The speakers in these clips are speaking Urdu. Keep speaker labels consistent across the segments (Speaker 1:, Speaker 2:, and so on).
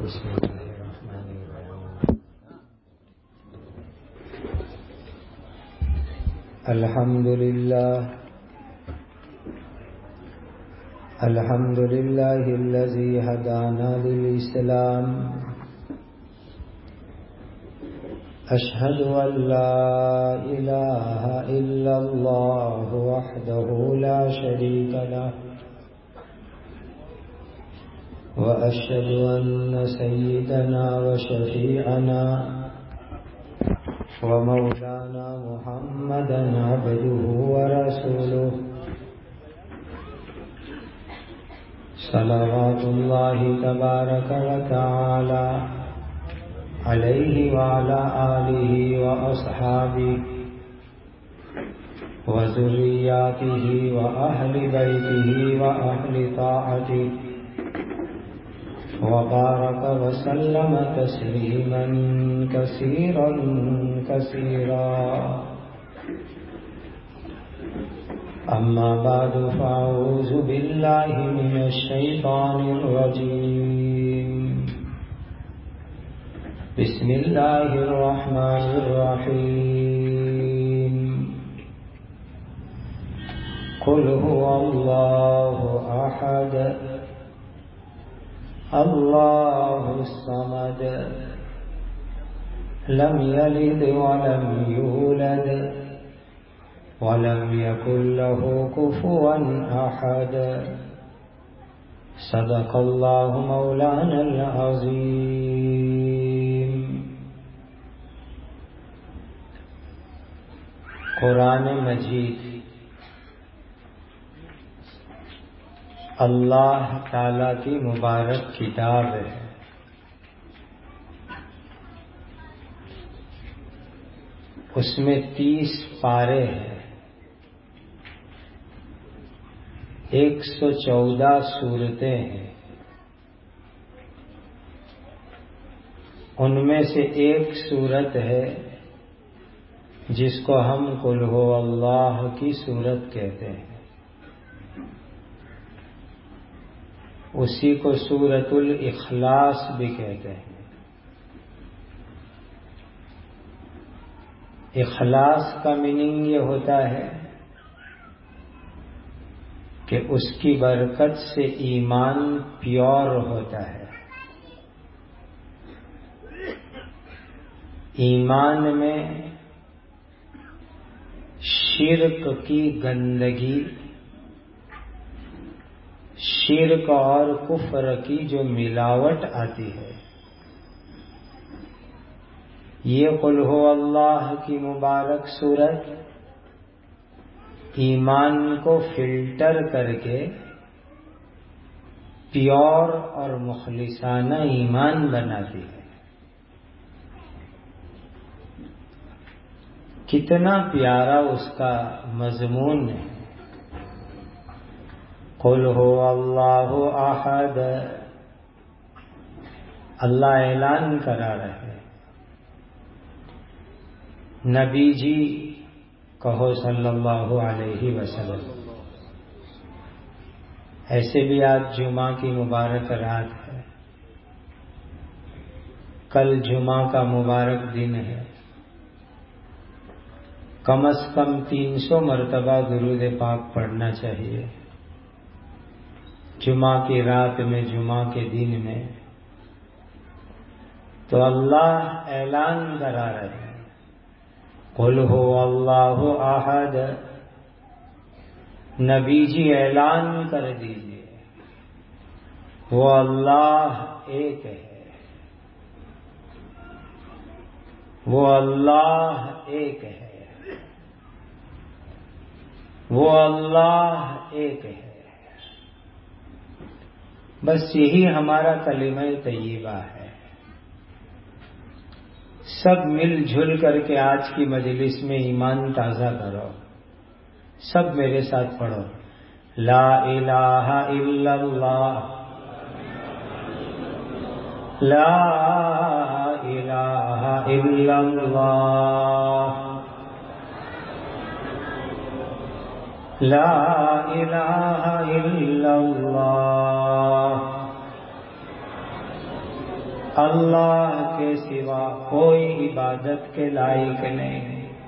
Speaker 1: بسم اللہ الرحمن الرحیم الحمد للہ الذی ہدانا للاسلام اشہد ان لا الہ الا اللہ وحدہ لا شریک لہ وأشهد أن سيدنا وشفيعنا ومولانا محمدا عبده ورسوله صلوات الله تبارك وتعالى عليه وعلى آله وأصحابه وذرياته وأهل بيته وأهل طاعته وبارك وسلم تسليما كثيرا كثيرا أما بعد فأعوذ بالله من الشيطان الرجيم بسم الله الرحمن الرحيم قل هو الله أحد اللہ الصمد لم یلد ولم یولد ولم یکن له کفوا احد صدق اللہ مولانا العظیم۔ قرآن مجید اللہ تعالی کی مبارک کتاب ہے۔ اس میں 30 پارے ہیں، 114 سورتیں ہیں۔ ان میں سے ایک سورت ہے جس کو ہم قل ہو اللہ کی سورت کہتے ہیں، اسی کو سورۃ الاخلاص بھی کہتے ہیں۔ اخلاص کا میننگ یہ ہوتا ہے کہ اس کی برکت سے ایمان پیور ہوتا ہے، ایمان میں شرک کی گندگی، شرک اور کفر کی جو ملاوٹ آتی ہے، یہ قل ہو اللہ کی مبارک سورت ایمان کو فلٹر کر کے پیور اور مخلصانہ ایمان بناتی ہے۔ کتنا پیارا اس کا مضمون ہے۔ قل ہو اللہ احد، اللہ اعلان کرا رہے، نبی جی کہو صلی اللہ علیہ وسلم۔ ایسے بھی آج جمعہ کی مبارک رات ہے، کل جمعہ کا مبارک دن ہے، کم از کم 300 مرتبہ درود پاک پڑھنا چاہیے جمعہ کی رات میں، جمعہ کے دن میں۔ تو اللہ اعلان کرا رہے ہیں قل ہو اللہ احد، نبی جی اعلان کر دیجئے وہ اللہ ایک ہے، وہ اللہ ایک ہے، وہ اللہ ایک ہے۔ بس یہی ہمارا کلمہ طیبہ ہے۔ سب مل جل کر کے آج کی مجلس میں ایمان تازہ کرو، سب میرے ساتھ پڑھو، لا الہ الا اللہ، لا الہ الا اللہ، لا الہ الا اللہ اللہ کے سوا کوئی عبادت کے لائق نہیں.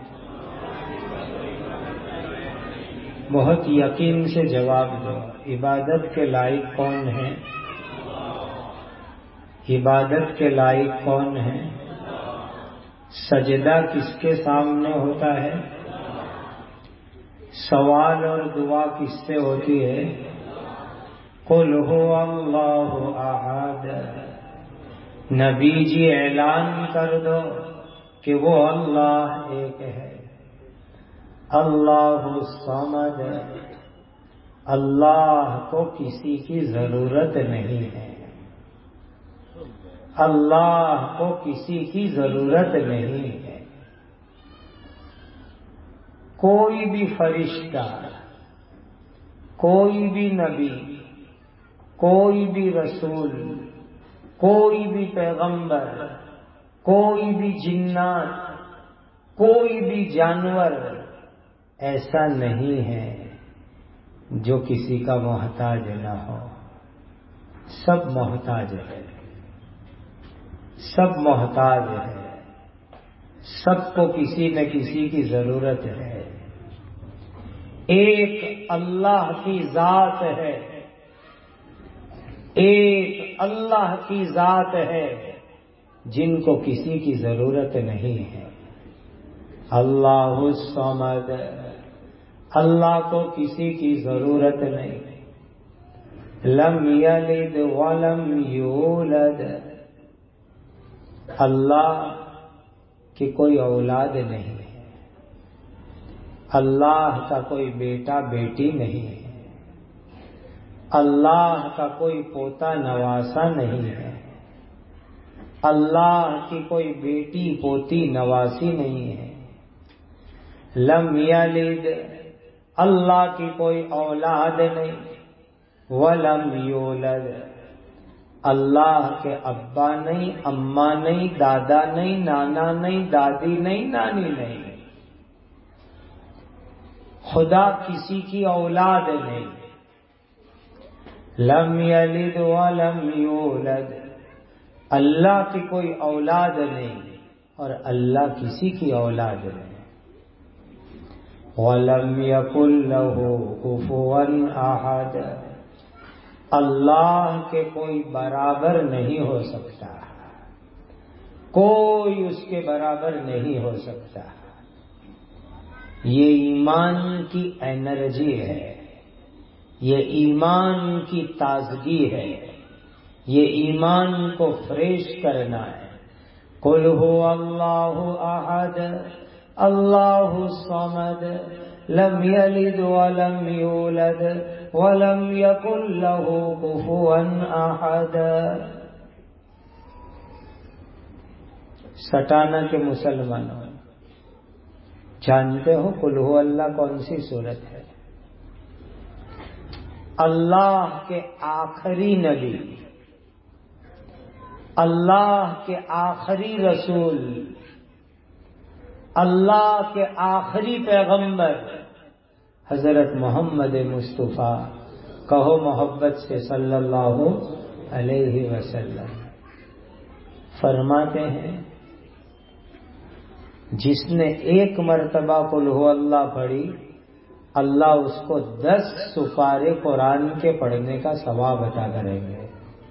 Speaker 1: بہت یقین سے جواب دو. عبادت کے لائق کون ہے؟ عبادت کے لائق کون ہے؟ سجدہ کس کے سامنے ہوتا ہے؟ سوال اور دعا کس سے ہوتی ہے؟ قل هو اللہ احد. نبی جی اعلان کر دو کہ وہ اللہ ایک ہے. اللہ الصمد. اللہ کو کسی کی ضرورت نہیں ہے. اللہ کو کسی کی ضرورت نہیں ہے. کوئی بھی فرشتہ، کوئی بھی نبی، کوئی بھی رسول، کوئی بھی پیغمبر، کوئی بھی جنات، کوئی بھی جانور ایسا نہیں ہے جو کسی کا محتاج نہ ہو. سب محتاج ہے، سب محتاج ہے. سب کو کسی نہ کسی کی ضرورت ہے. ایک اللہ کی ذات ہے، ایک اللہ کی ذات ہے جن کو کسی کی ضرورت نہیں ہے. اللہ الصمد. اللہ کو کسی کی ضرورت نہیں. لم یلد ولم یولد. اللہ کی کوئی اولاد نہیں ہے. اللہ کا کوئی بیٹا بیٹی نہیں ہے. اللہ کا کوئی پوتا نواسا نہیں ہے. اللہ کی کوئی بیٹی پوتی نواسی نہیں ہے. لم یلد. اللہ کی کوئی اولاد نہیں. ولم یولد. اللہ کے ابا نہیں، اماں نہیں، دادا نہیں، نانا نہیں، دادی نہیں، نانی نہیں. خدا کسی کی اولاد نہیں. لم یلد ولم یولد. اللہ کی کوئی اولاد نہیں اور اللہ کسی کی اولاد نہیں. وَلَمْ يَكُنْ لَهُ كُفُوًا أَحَدٌ. اللہ کے کوئی برابر نہیں ہو سکتا. کوئی اس کے برابر نہیں ہو سکتا. یہ ایمان کی انرجی ہے، یہ ایمان کی تازگی ہے، یہ ایمان کو فریش کرنا ہے. قل هو اللہ احد اللہ الصمد لم یلد ولم یولد ولم یکن له کفوا احد. سٹانہ کے مسلمانوں، جانتے ہو قل هو اللہ کون سی صورت ہے؟ اللہ کے آخری نبی، اللہ کے آخری رسول، اللہ کے آخری پیغمبر حضرت محمد مصطفیٰ، کہو محبت سے صلی اللہ علیہ وسلم، فرماتے ہیں جس نے ایک مرتبہ قل هو اللہ پڑھی، اللہ اس کو 10 سپارے قرآن کے پڑھنے کا ثواب عطا کریں گے.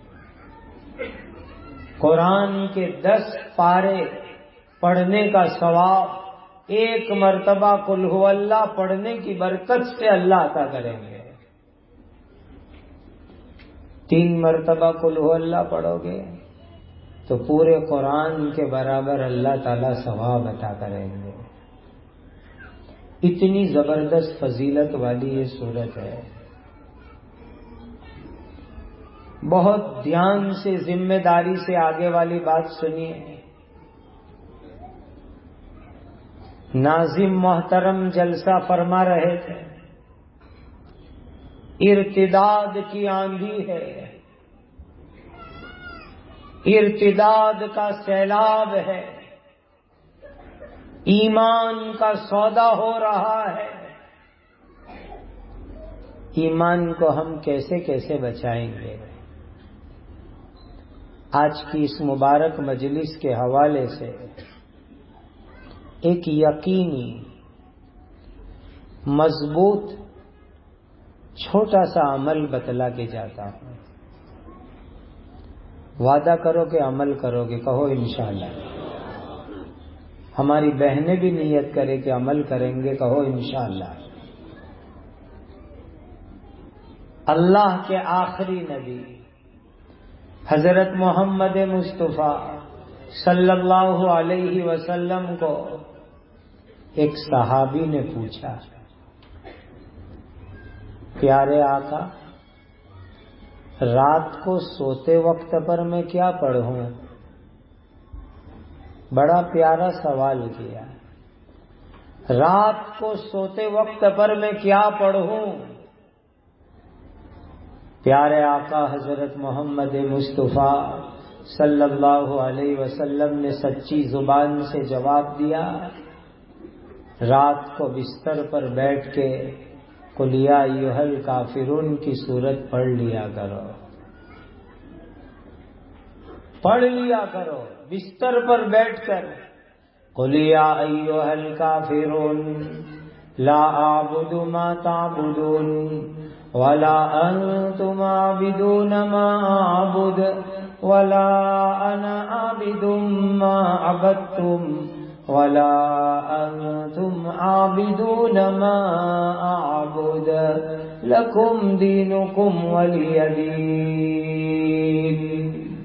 Speaker 1: قرآن کے 10 پارے پڑھنے کا ثواب ایک مرتبہ قل هو اللہ پڑھنے کی برکت سے اللہ عطا کریں گے. 3 مرتبہ قل هو اللہ پڑھو گے تو پورے قرآن کے برابر اللہ تعالیٰ ثواب عطا کریں گے. اتنی زبردست فضیلت والی یہ سورت ہے. بہت دھیان سے ذمہ داری سے آگے والی بات سنیے. ناظم محترم جلسہ فرما رہے تھے، ارتداد کی آندھی ہے، ارتداد کا سیلاب ہے، ایمان کا سودا ہو رہا ہے. ایمان کو ہم کیسے کیسے بچائیں گے؟ آج کی اس مبارک مجلس کے حوالے سے ایک یقینی مضبوط چھوٹا سا عمل بتلا کے جاتا ہوں. وعدہ کرو کہ عمل کرو گے، کہو انشاءاللہ. ہماری بہنیں بھی نیت کرے کہ عمل کریں گے، کہو انشاءاللہ. اللہ کے آخری نبی حضرت محمد مصطفیٰ صلی اللہ علیہ وسلم کو ایک صحابی نے پوچھا، پیارے آقا رات کو سوتے وقت پر میں کیا پڑھوں؟ بڑا پیارا سوال کیا. رات کو سوتے وقت پر میں کیا پڑھوں؟ پیارے آقا حضرت محمد مصطفیٰ صلی اللہ علیہ وسلم نے سچی زبان سے جواب دیا، رات کو بستر پر بیٹھ کے قل یا ایھا الکافرون کی سورت پڑھ لیا کرو، پڑھ لیا کرو بستر پر بیٹھ کر. قل یا ایھا الکافرون لا اعبد ما تعبدون ولا انتم عابدون ما اعبد ولا انا عابد ما عبدتم ولا انتم عابدون ما اعبد لکم دینکم ولی دین.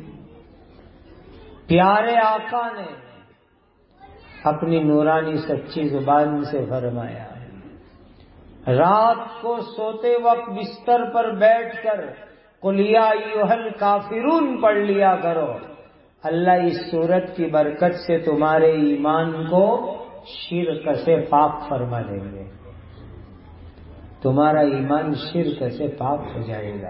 Speaker 1: پیارے آقا نے اپنی نورانی سچی زبان سے فرمایا، رات کو سوتے وقت بستر پر بیٹھ کر قل یا ایھا الکافرون پڑھ لیا کرو. اللہ اس سورت کی برکت سے تمہارے ایمان کو شرک سے پاک فرما دیں گے، تمہارا ایمان شرک سے پاک ہو جائے گا.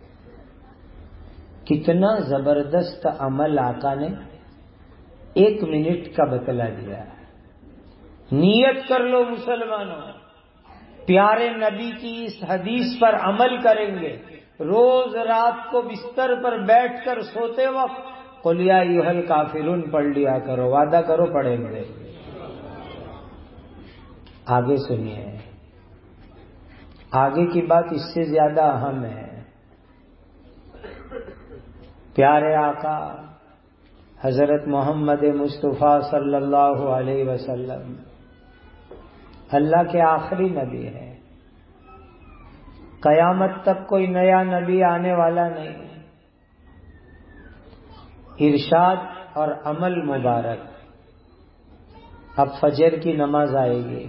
Speaker 1: کتنا زبردست عمل آقا نے 1 منٹ کا بتلا دیا. نیت کر لو مسلمانوں، پیارے نبی کی اس حدیث پر عمل کریں گے. روز رات کو بستر پر بیٹھ کر سوتے وقت قل یا ایھا الکافرون پڑھ لیا کرو. وعدہ کرو پڑھیں گے. آگے سنیے، آگے کی بات اس سے زیادہ اہم ہے. پیارے آقا حضرت محمد مصطفیٰ صلی اللہ علیہ وسلم اللہ کے آخری نبی ہے. قیامت تک کوئی نیا نبی آنے والا نہیں. ارشاد اور عمل مبارک. اب فجر کی نماز آئے گی،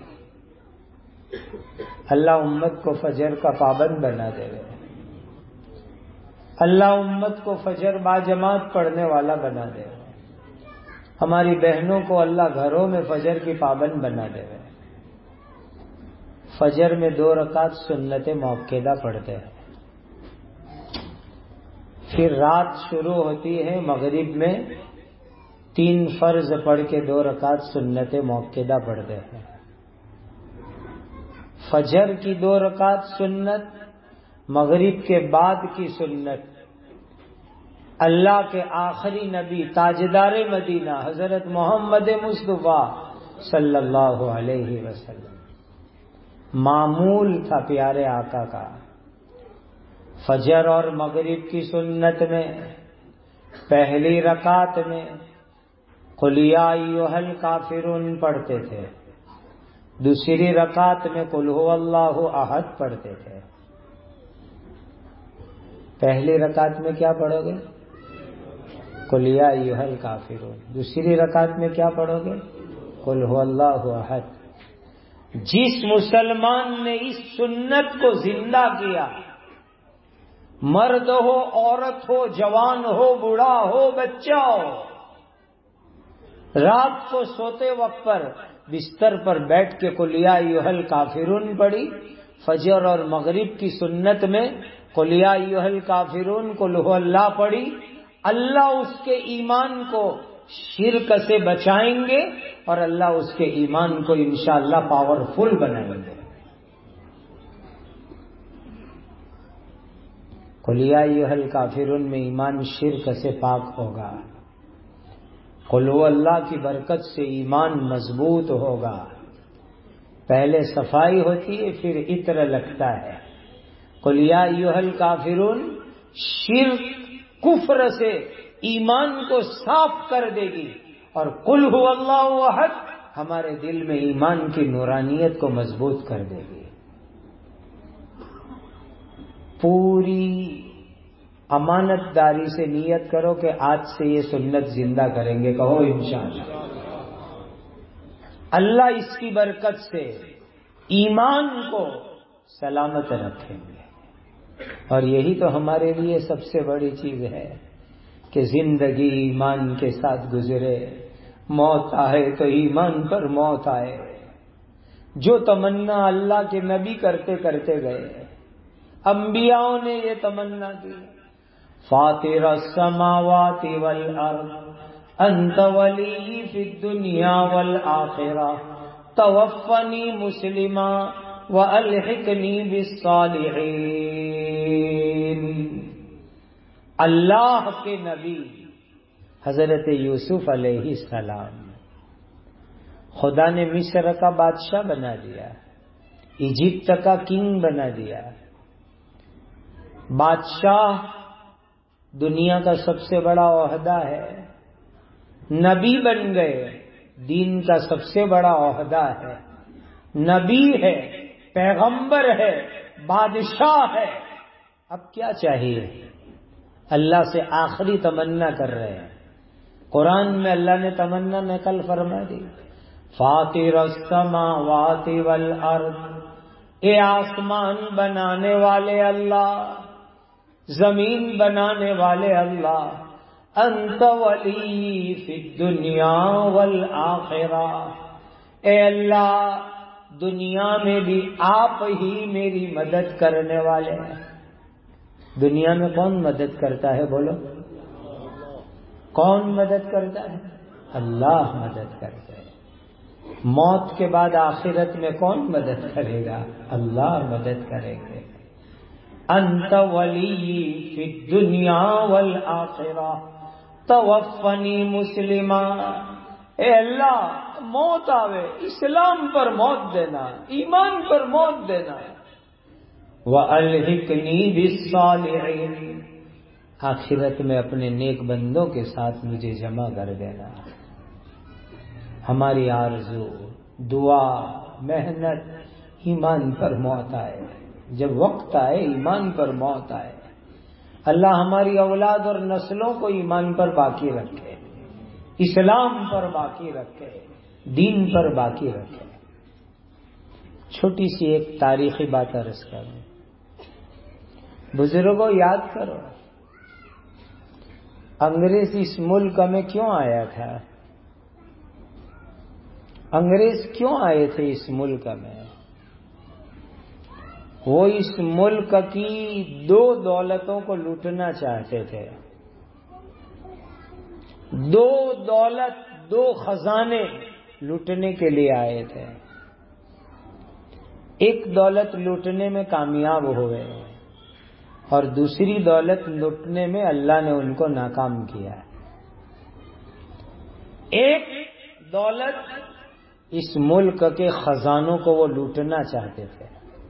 Speaker 1: اللہ امت کو فجر کا پابند بنا دے گا. اللہ امت کو فجر باجماعت پڑھنے والا بنا دے گا. ہماری بہنوں کو اللہ گھروں میں فجر کی پابند بنا دے گا. فجر میں 2 رکعت سنت موقدہ پڑھتے ہیں. پھر رات شروع ہوتی ہے مغرب میں 3 فرض پڑھ کے 2 رکعت سنت موقدہ پڑھتے ہیں. فجر کی 2 رکعت سنت، مغرب کے بعد کی سنت. اللہ کے آخری نبی تاجدار مدینہ حضرت محمد مصطفیٰ صلی اللہ علیہ وسلم معمول تھا پیارے آقا کا. فجر اور مغرب کی سنت میں پہلی رکعت میں قل یا ایھا الکافرون پڑھتے تھے، دوسری رکعت میں قل ھو اللہ احد پڑھتے تھے. پہلی رکعت میں کیا پڑھو گے؟ قل یا ایھا الکافرون. دوسری رکعت میں کیا پڑھو گے؟ قل ھو اللہ احد. جس مسلمان نے اس سنت کو زندہ کیا، مرد ہو عورت ہو جوان ہو بوڑھا ہو بچہ ہو، رات کو سوتے وقت پر بستر پر بیٹھ کے قل یا ایھا الکافرون پڑھی، فجر اور مغرب کی سنت میں قل یا ایھا الکافرون قل ھو اللہ پڑھی، اللہ اس کے ایمان کو شرک سے بچائیں گے اور اللہ اس کے ایمان کو انشاءاللہ پاورفل بنائیں گے. قل یا ایھا الکافرون میں ایمان شرک سے پاک ہوگا، قل هو اللہ کی برکت سے ایمان مضبوط ہوگا۔ پہلے صفائی ہوتی ہے پھر عطر لگتا ہے۔ قل یا ایھا الکافرون شرک کفر سے ایمان کو صاف کر دے گی، اور قل هو اللہ احد ہمارے دل میں ایمان کی نورانیت کو مضبوط کر دے گی۔ پوری امانت داری سے نیت کرو کہ آج سے یہ سنت زندہ کریں گے، کہو انشاءاللہ۔ اللہ اس کی برکت سے ایمان کو سلامت رکھیں گے، اور یہی تو ہمارے لیے سب سے بڑی چیز ہے کہ زندگی ایمان کے ساتھ گزرے، موت آئے تو ایمان پر موت آئے۔ جو تمنا اللہ کے نبی کرتے کرتے گئے، انبیاءوں نے یہ تمنا کی، فاطر السماوات والارض انت ولی فی الدنیا والآخرہ توفنی مسلما والحقنی بالصالحین۔ اللہ کے نبی حضرت یوسف علیہ السلام خدا نے مصر کا بادشاہ بنا دیا، ایجپٹ کا کنگ بنا دیا۔ بادشاہ دنیا کا سب سے بڑا عہدہ ہے، نبی بن گئے، دین کا سب سے بڑا عہدہ ہے، نبی ہے، پیغمبر ہے، بادشاہ ہے۔ اب کیا چاہیے؟ اللہ سے آخری تمنا کر رہے ہیں۔ قرآن میں اللہ نے تمنا نقل فرما دی، فاطر السماوات والارض، اے آسمان بنانے والے اللہ، زمین بنانے والے اللہ، انت ولی فی الدنیا والآخرہ، اے اللہ دنیا میں بھی آپ ہی میری مدد کرنے والے ہیں۔ دنیا میں کون مدد کرتا ہے؟ بولو، کون مدد کرتا ہے؟ اللہ مدد کرتا ہے۔ موت کے بعد آخرت میں کون مدد کرے گا؟ اللہ مدد کریں گے۔ انت ولی فی الدنیا والآخرہ توفنی مسلما، اے اللہ موت آوے اسلام پر موت دینا، ایمان پر موت دینا، وَأَلْحِقْنِي بِالصَّالِحِينَ، آخرت میں اپنے نیک بندوں کے ساتھ مجھے جمع کر دینا۔ ہماری آرزو، دعا، محنت ایمان پر موت آئے، جب وقت آئے ایمان پر موت آئے۔ اللہ ہماری اولاد اور نسلوں کو ایمان پر باقی رکھے، اسلام پر باقی رکھے، دین پر باقی رکھے۔ چھوٹی سی ایک تاریخی بات عرض کروں، بزرگوں یاد کرو انگریز اس ملک میں کیوں آیا تھا؟ انگریز کیوں آئے تھے اس ملک میں؟ وہ اس ملک کی دو دولتوں کو لوٹنا چاہتے تھے، دو دولت، دو خزانے لوٹنے کے لیے آئے تھے۔ ایک دولت لوٹنے میں کامیاب ہوئے اور دوسری دولت لوٹنے میں اللہ نے ان کو ناکام کیا۔ ایک دولت اس ملک کے خزانوں کو وہ لوٹنا چاہتے تھے۔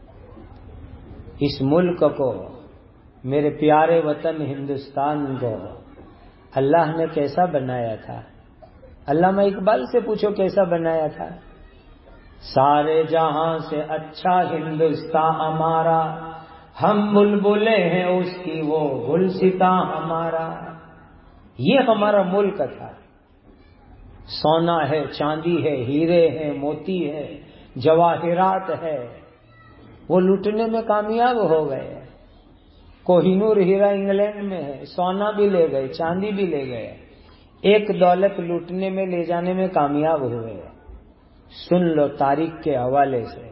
Speaker 1: اس ملک کو، میرے پیارے وطن ہندوستان کو اللہ نے کیسا بنایا تھا؟ علامہ اقبال سے پوچھو کیسا بنایا تھا؟ سارے جہاں سے اچھا ہندوستان ہمارا، ہم بلبلیں ہیں اس کی وہ گلستاں ہمارا۔ یہ ہمارا ملک تھا، سونا ہے، چاندی ہے، ہیرے ہیں، موتی ہے، جواہرات ہے۔ وہ لوٹنے میں کامیاب ہو گئے۔ کوہ نور ہیرا انگلینڈ میں ہے، سونا بھی لے گئے، چاندی بھی لے گئے، ایک دولت لوٹنے میں لے جانے میں کامیاب ہوئے۔ سن لو تاریخ کے حوالے سے،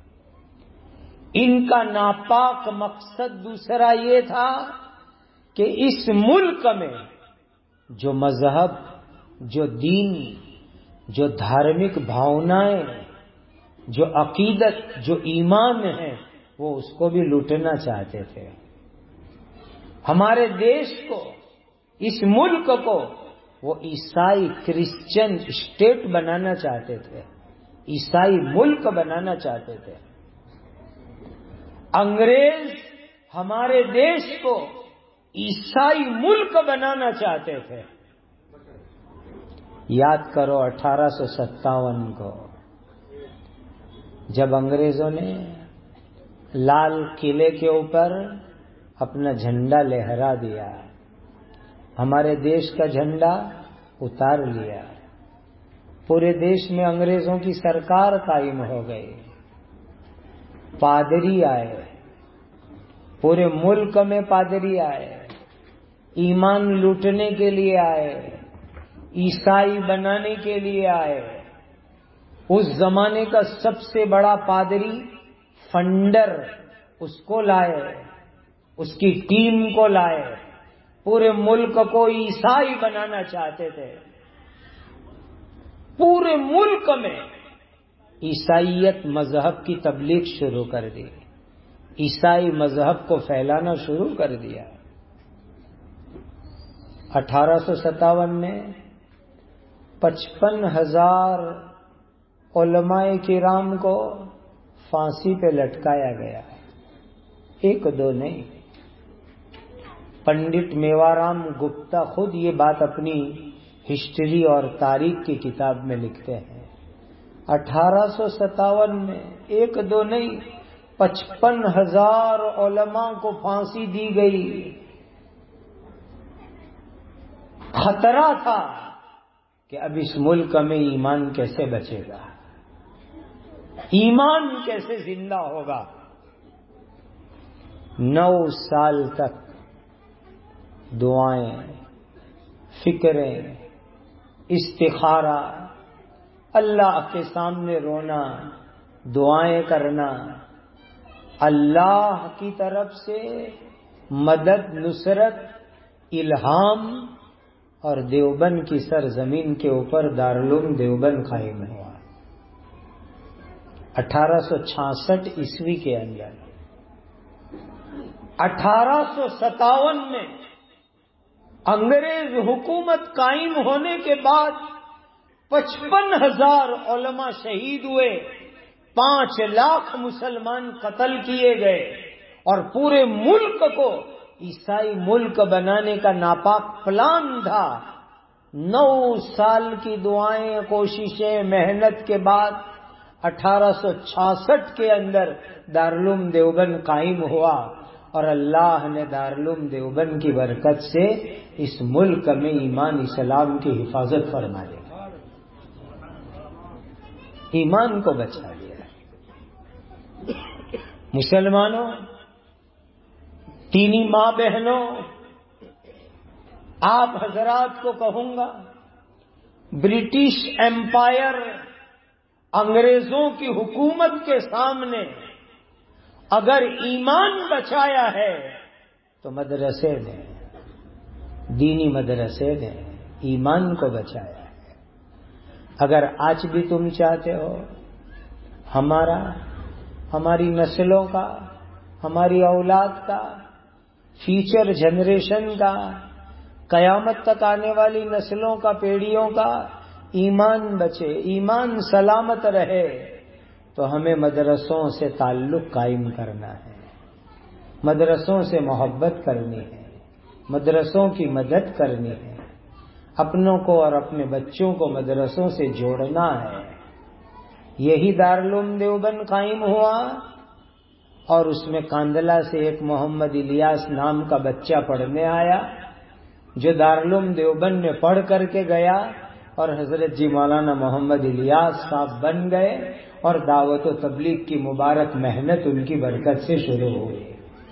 Speaker 1: ان کا ناپاک مقصد دوسرا یہ تھا کہ اس ملک میں جو مذہب، جو دین، جو دھارمک بھاونائیں، جو عقیدت، جو ایمان ہے، وہ اس کو بھی لوٹنا چاہتے تھے۔ ہمارے دیش کو، اس ملک کو وہ عیسائی کرسچن اسٹیٹ بنانا چاہتے تھے، عیسائی ملک بنانا چاہتے تھے۔ انگریز ہمارے دیش کو عیسائی ملک بنانا چاہتے تھے۔ یاد کرو 1857 کو جب انگریزوں نے لال قلعے کے اوپر اپنا جھنڈا لہرا دیا، ہمارے دیش کا جھنڈا اتار لیا، پورے دیش میں انگریزوں کی سرکار قائم ہو گئی، پادری آئے، پورے ملک میں پادری آئے، ایمان لوٹنے کے لیے آئے، عیسائی بنانے کے لیے آئے۔ اس زمانے کا سب سے بڑا پادری فنڈر، اس کو لائے، اس کی ٹیم کو لائے، پورے ملک کو عیسائی بنانا چاہتے تھے۔ پورے ملک میں عیسائیت مذہب کی تبلیغ شروع کر دی، عیسائی مذہب کو پھیلانا شروع کر دیا۔ 1857 میں 55,000 علماء کرام کو پھانسی پہ لٹکایا گیا، ایک دو نہیں۔ پنڈت میوارام گپتا خود یہ بات اپنی ہسٹری اور تاریخ کی کتاب میں لکھتے ہیں۔ 1857 میں ایک دو نہیں، 55,000 علماء کو پھانسی دی گئی۔ خطرہ تھا کہ اب اس ملک میں ایمان کیسے بچے گا، ایمان کیسے زندہ ہوگا۔ 9 سال تک دعائیں، فکریں، استخارہ، اللہ کے سامنے رونا، دعائیں کرنا، اللہ کی طرف سے مدد، نصرت، الہام، اور دیوبند کی سرزمین کے اوپر دارالعلوم دیوبند قائم ہوا 1866 عیسوی کے اندر۔ 1857 میں انگریز حکومت قائم ہونے کے بعد 55,000 علماء شہید ہوئے، 5 لاکھ مسلمان قتل کیے گئے، اور پورے ملک کو عیسائی ملک بنانے کا ناپاک پلان تھا۔ 9 سال کی دعائیں، کوششیں، محنت کے بعد 1866 کے اندر دارالعلوم دیوبند قائم ہوا، اور اللہ نے دارالعلوم دیوبند کی برکت سے اس ملک میں ایمان اسلام کی حفاظت فرما دی، ایمان کو بچا دیا۔ مسلمانوں، دینی ماں بہنوں، آپ حضرات کو کہوں گا، برٹش ایمپائر، انگریزوں کی حکومت کے سامنے اگر ایمان بچایا ہے تو مدرسے نے، دینی مدرسے نے ایمان کو بچایا ہے۔ اگر آج بھی تم چاہتے ہو ہماری نسلوں کا، ہماری اولاد کا، فیوچر جنریشن کا، قیامت تک آنے والی نسلوں کا، پیڑھیوں کا ایمان بچے، ایمان سلامت رہے، تو ہمیں مدرسوں سے تعلق قائم کرنا ہے، مدرسوں سے محبت کرنی ہے، مدرسوں کی مدد کرنی ہے، اپنوں کو اور اپنے بچوں کو مدرسوں سے جوڑنا ہے۔ یہی دارالعلوم دیوبند قائم ہوا، اور اس میں کاندلہ سے ایک محمد الیاس نام کا بچہ پڑھنے آیا، جو دارالعلوم دیوبند میں پڑھ کر کے گیا، اور حضرت جی مولانا محمد الیاس صاحب بن گئے، اور دعوت و تبلیغ کی مبارک محنت ان کی برکت سے شروع ہوئی۔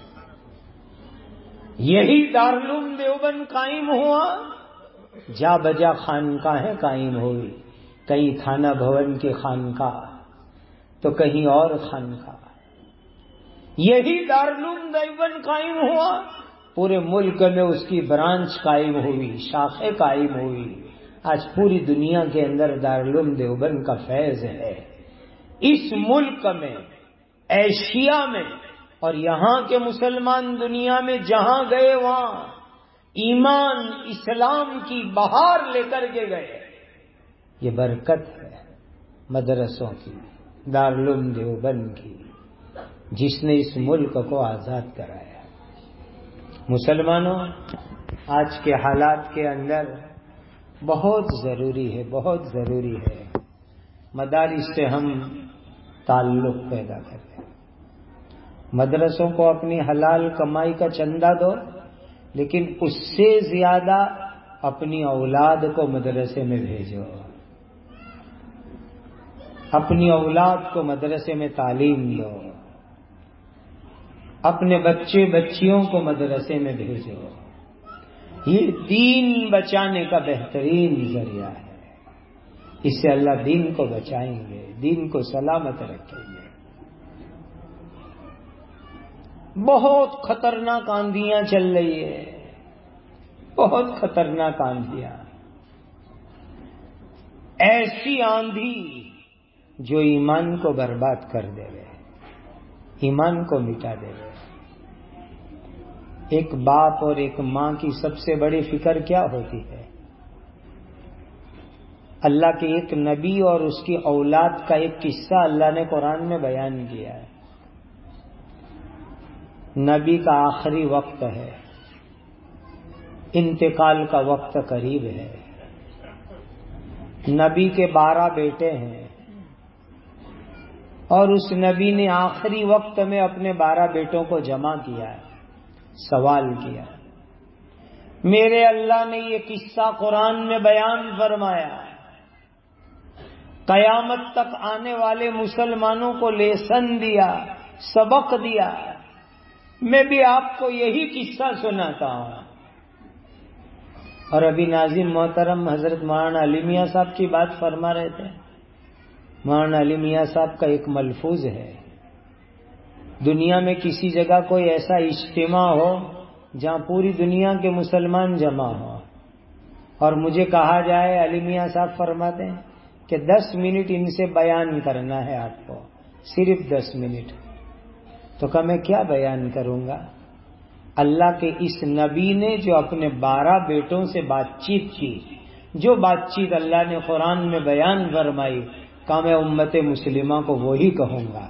Speaker 1: یہی دارالعلوم دیوبند قائم ہوا، جا بجا خانقاہیں قائم ہوئی، کہیں تھانہ بھون کی خانقاہ تو کہیں اور خانقاہ۔ یہی دارالعلوم دیوبند قائم ہوا، پورے ملک میں اس کی برانچ قائم ہوئی، شاخیں قائم ہوئی۔ آج پوری دنیا کے اندر دارالعلوم دیوبند کا فیض ہے۔ اس ملک میں، ایشیا میں اور یہاں کے مسلمان دنیا میں جہاں گئے وہاں ایمان اسلام کی بہار لے کر کے گئے. یہ برکت ہے مدرسوں کی، دارالعلوم دیوبند کی، جس نے اس ملک کو آزاد کرایا. مسلمانوں، آج کے حالات کے اندر بہت ضروری ہے مدارس سے ہم تعلق پیدا کریں. مدرسوں کو اپنی حلال کمائی کا چندہ دو، لیکن اس سے زیادہ اپنی اولاد کو مدرسے میں بھیجو، اپنی اولاد کو مدرسے میں تعلیم دو، اپنے بچے بچیوں کو مدرسے میں بھیجو. یہ دین بچانے کا بہترین ذریعہ ہے. اس سے اللہ دین کو بچائیں گے، دین کو سلامت رکھیں گے. بہت خطرناک آندھیاں چل رہی ہے، بہت خطرناک آندھیاں. ایسی آندھی جو ایمان کو برباد کر دے گے، ایمان کو مٹا دے گے. ایک باپ اور ایک ماں کی سب سے بڑی فکر کیا ہوتی ہے؟ اللہ کے ایک نبی اور اس کی اولاد کا ایک قصہ اللہ نے قرآن میں بیان کیا ہے. نبی کا آخری وقت ہے، انتقال کا وقت قریب ہے. نبی کے 12 بیٹے ہیں اور اس نبی نے آخری وقت میں اپنے 12 بیٹوں کو جمع کیا ہے، سوال کیا. میرے اللہ نے یہ قصہ قرآن میں بیان فرمایا، قیامت تک آنے والے مسلمانوں کو لیسن دیا، سبق دیا. میں بھی آپ کو یہی قصہ سناتا ہوں. اور ابھی ناظم محترم حضرت مولانا علی میاں صاحب کی بات فرما رہے تھے. مولانا علی میاں صاحب کا ایک ملفوظ ہے، دنیا میں کسی جگہ کوئی ایسا اجتماع ہو جہاں پوری دنیا کے مسلمان جمع ہو اور مجھے کہا جائے، علی میاں صاحب فرماتے ہیں کہ 10 منٹ ان سے بیان کرنا ہے آپ کو، صرف 10 منٹ. تو کہ میں کیا بیان کروں گا؟ اللہ کے اس نبی نے جو اپنے 12 بیٹوں سے بات چیت کی، جو بات چیت اللہ نے قرآن میں بیان فرمائی، کہ میں امت مسلمہ کو وہی کہوں گا.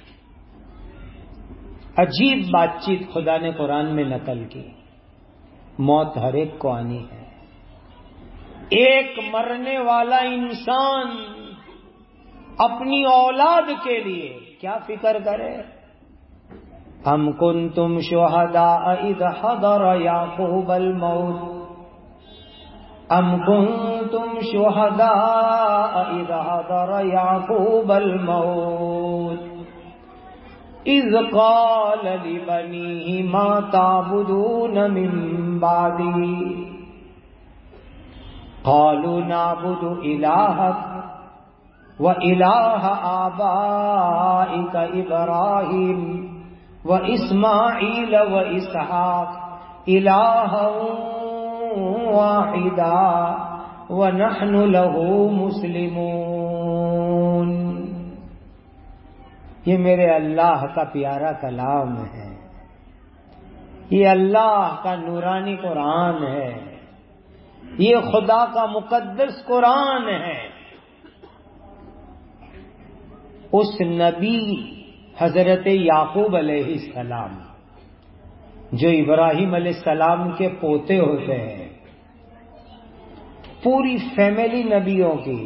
Speaker 1: عجیب بات چیت خدا نے قرآن میں نقل کی. موت ہر ایک کو آنی ہے. ایک مرنے والا انسان اپنی اولاد کے لیے کیا فکر کرے؟ ام کنتم شہداء اذ حضر یعقوب الموت ام کنتم شہداء اذ حضر یعقوب الموت اذ قال لبنیہ ما تعبدون من بعدی قالوا نعبد الہک وإلہ آبائک ابراہیم وإسماعیل وإسحاق الہا واحدا ونحن له مسلمون. یہ میرے اللہ کا پیارا کلام ہے، یہ اللہ کا نورانی قرآن ہے، یہ خدا کا مقدس قرآن ہے. اس نبی حضرت یعقوب علیہ السلام جو ابراہیم علیہ السلام کے پوتے ہوتے ہیں، پوری فیملی نبیوں کی.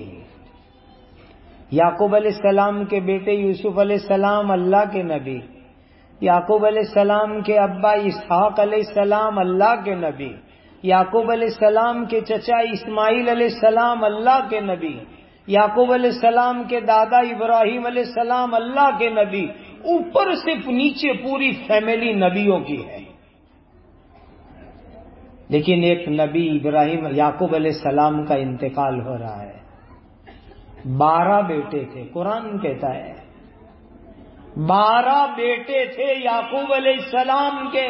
Speaker 1: یعقوب علیہ السلام کے بیٹے یوسف علیہ السلام اللہ کے نبی، یعقوب علیہ السلام کے ابا اسحاق علیہ السلام اللہ کے نبی، یعقوب علیہ السلام کے چچا اسماعیل علیہ السلام اللہ کے نبی، یعقوب علیہ السلام کے دادا ابراہیم علیہ السلام اللہ کے نبی. اوپر سے نیچے پوری فیملی نبیوں کی ہے. لیکن ایک نبی ابراہیم یعقوب علیہ السلام کا انتقال ہو رہا ہے. 12 بیٹے تھے، قرآن کہتا ہے 12 بیٹے تھے یعقوب علیہ السلام کے.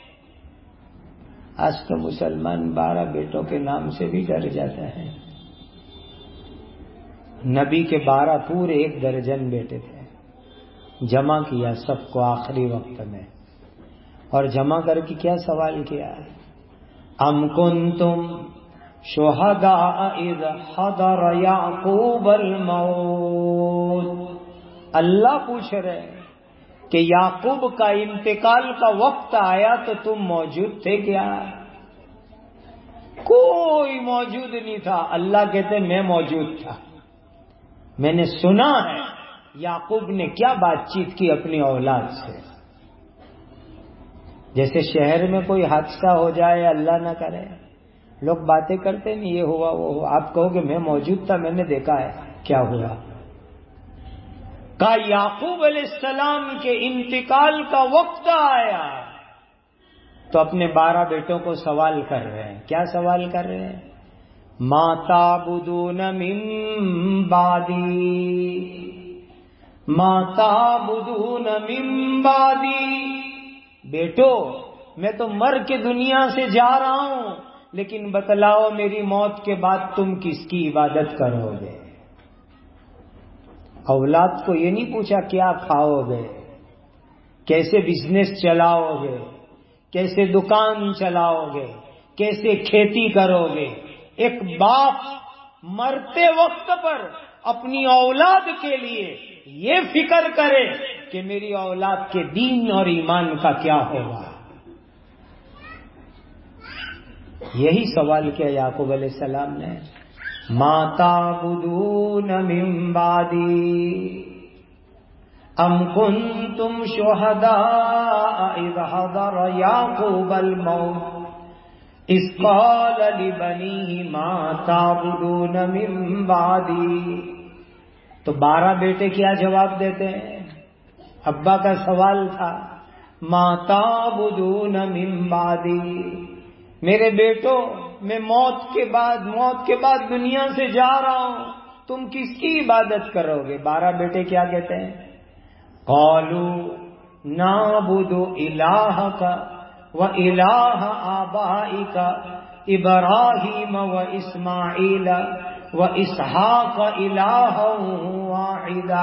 Speaker 1: آج تو مسلمان 12 بیٹوں کے نام سے بھی ڈر جاتا ہے. نبی کے 12 پورے 1 درجن بیٹے تھے. جمع کیا سب کو آخری وقت میں، اور جمع کر کے کیا سوال کیا؟ ام کنتم شہداء اذ حضر یعقوب الموت، اللہ پوچھ رہے ہیں کہ یعقوب کا انتقال کا وقت آیا تو تم موجود تھے کیا؟ کوئی موجود نہیں تھا۔ اللہ کہتے میں موجود تھا، میں نے سنا ہے یعقوب نے کیا بات چیت کی اپنی اولاد سے۔ جیسے شہر میں کوئی حادثہ ہو جائے، اللہ نہ کرے، لوگ باتیں کرتے نہیں یہ ہوا وہ ہوا، آپ کہو کہ میں موجود تھا، میں نے دیکھا ہے کیا ہوا۔ کہ یعقوب علیہ السلام کے انتقال کا وقت آیا تو اپنے 12 بیٹوں کو سوال کر رہے ہیں۔ کیا سوال کر رہے ہیں؟ ما تعبدون من بعدی، ما تعبدون من بعدی، بیٹو میں تو مر کے دنیا سے جا رہا ہوں، لیکن بتلاؤ میری موت کے بعد تم کس کی عبادت کرو گے؟ اولاد کو یہ نہیں پوچھا کیا کھاؤ گے، کیسے بزنس چلاؤ گے، کیسے دکان چلاؤ گے، کیسے کھیتی کرو گے۔ ایک باپ مرتے وقت پر اپنی اولاد کے لیے یہ فکر کرے کہ میری اولاد کے دین اور ایمان کا کیا ہوگا۔ یہی سوال کیا یعقوب علیہ السلام نے، ما تعبدون من بعدی ام کنتم شہداء اذ حضر یعقوب الموت اذ قال لبنیہ ما تعبدون من بعدی۔ تو 12 بیٹے کیا جواب دیتے ہیں؟ ابا کا سوال تھا ما تعبدون من بعدی، میرے بیٹو میں موت کے بعد دنیا سے جا رہا ہوں، تم کس کی عبادت کرو گے؟ 12 بیٹے کیا کہتے ہیں؟ قالوا نعبد الہک و الہ آبائک ابراہیم و اسماعیل و اسحاق الہا واحدا۔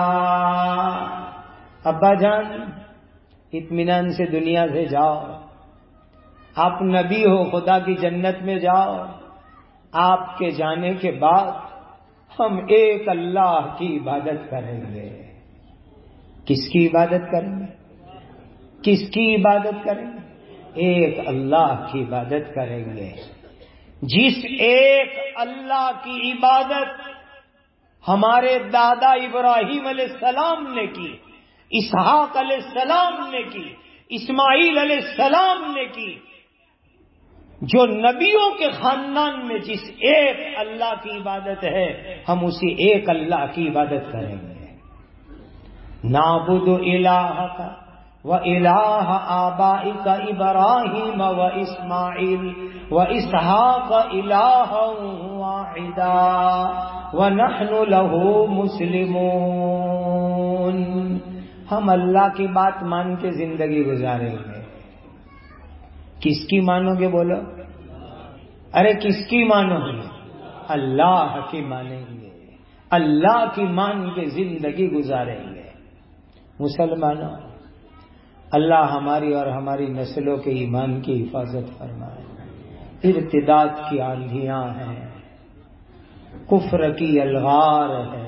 Speaker 1: ابا جان اطمینان سے دنیا سے جاؤ، آپ نبی ہو، خدا کی جنت میں جاؤ، آپ کے جانے کے بعد ہم ایک اللہ کی عبادت کریں گے۔ کس کی عبادت کریں گے؟ کس کی عبادت کریں گے؟ ایک اللہ کی عبادت کریں گے۔ جس ایک اللہ کی عبادت ہمارے دادا ابراہیم علیہ السلام نے کی، اسحاق علیہ السلام نے کی، اسماعیل علیہ السلام نے کی، جو نبیوں کے خاندان میں جس ایک اللہ کی عبادت ہے، ہم اسی ایک اللہ کی عبادت کریں گے۔ نعبد الہک و الہ آبائک ابراہیم و اسماعیل و اسحاق الہا واحدا ونحن له مسلمون۔ ہم اللہ کی بات مان کے زندگی گزاریں گے۔ کس کی مانو گے بولو؟ ارے کس کی مانو گے؟ اللہ کی مانیں گے، اللہ کی مان کے زندگی گزاریں گے۔ مسلمانوں، اللہ ہماری اور ہماری نسلوں کے ایمان کی حفاظت فرمائے۔ ارتداد کی آندھیاں ہیں، کفر کی الغار ہے،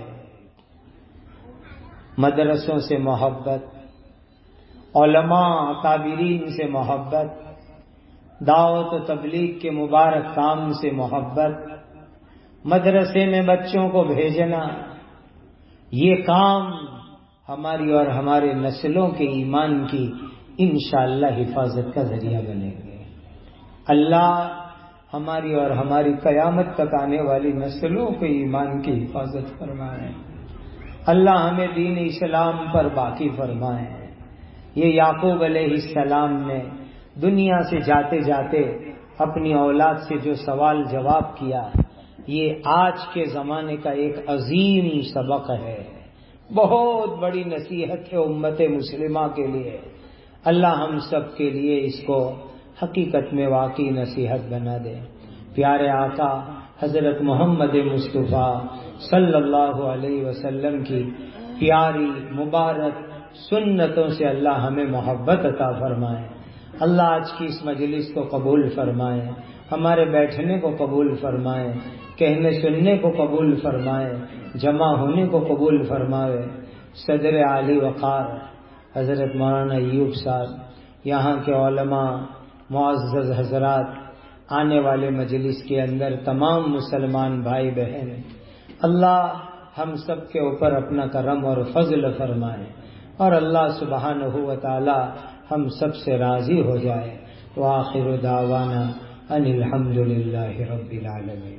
Speaker 1: مدرسوں سے محبت، علماء اکابرین سے محبت، دعوت و تبلیغ کے مبارک کام سے محبت، مدرسے میں بچوں کو بھیجنا، یہ کام ہماری اور ہمارے نسلوں کے ایمان کی انشاءاللہ حفاظت کا ذریعہ بنیں گے۔ اللہ ہماری اور ہماری قیامت تک آنے والی نسلوں کے ایمان کی حفاظت فرمائے۔ اللہ ہمیں دین اسلام پر باقی فرمائے۔ یہ یعقوب علیہ السلام نے دنیا سے جاتے جاتے اپنی اولاد سے جو سوال جواب کیا، یہ آج کے زمانے کا ایک عظیم سبق ہے، بہت بڑی نصیحت ہے امت مسلمہ کے لیے۔ اللہ ہم سب کے لیے اس کو حقیقت میں واقعی نصیحت بنا دے۔ پیارے آقا حضرت محمد مصطفیٰ صلی اللہ علیہ وسلم کی پیاری مبارک سنتوں سے اللہ ہمیں محبت عطا فرمائے۔ اللہ آج کی اس مجلس کو قبول فرمائے، ہمارے بیٹھنے کو قبول فرمائے، کہنے سننے کو قبول فرمائے، جمع ہونے کو قبول فرمائے۔ صدر عالی وقار حضرت مولانا ایوب صاحب، یہاں کے علماء، معزز حضرات، آنے والے مجلس کے اندر تمام مسلمان بھائی بہن، اللہ ہم سب کے اوپر اپنا کرم اور فضل فرمائے، اور اللہ سبحانہ و تعالی ہم سب سے راضی ہو جائے۔ وآخر دعوانا ان الحمد للہ رب العالمین۔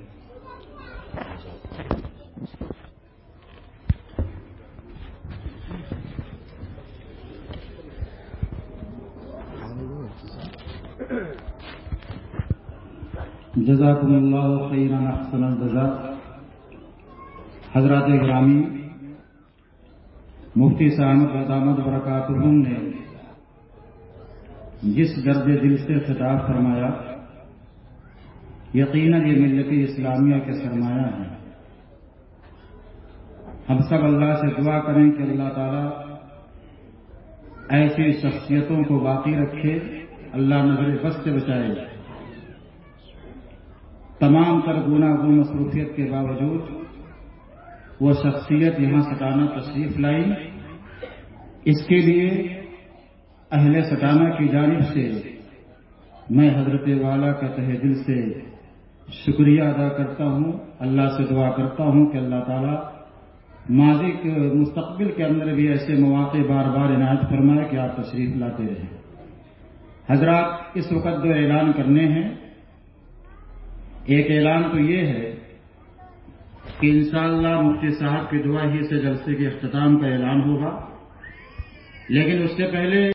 Speaker 2: جزاکم اللہ خیرا احسن الجزاء۔ حضرات گرامی، مفتی صاحب دامت برکاتہم نے جس درد دل سے خطاب فرمایا، یقیناً یہ ملت اسلامیہ کے سرمایہ ہے۔ ہم سب اللہ سے دعا کریں کہ اللہ تعالیٰ ایسی شخصیتوں کو باقی رکھے، اللہ نظر بد سے بچائے۔ تمام تر گناہ مصروفیت کے باوجود وہ شخصیت یہاں سٹانہ تشریف لائی، اس کے لیے اہل سٹانہ کی جانب سے میں حضرت والا کا تہ دل سے شکریہ ادا کرتا ہوں۔ اللہ سے دعا کرتا ہوں کہ اللہ تعالیٰ ماضی کے مستقبل کے اندر بھی ایسے مواقع بار بار عنایت فرمائے کہ آپ تشریف لاتے رہیں۔ حضرات، اس وقت دو اعلان کرنے ہیں۔ ایک اعلان تو یہ ہے کہ انشاءاللہ مفتی صاحب کی دعا ہی سے جلسے کے اختتام کا اعلان ہوگا، لیکن اس سے پہلے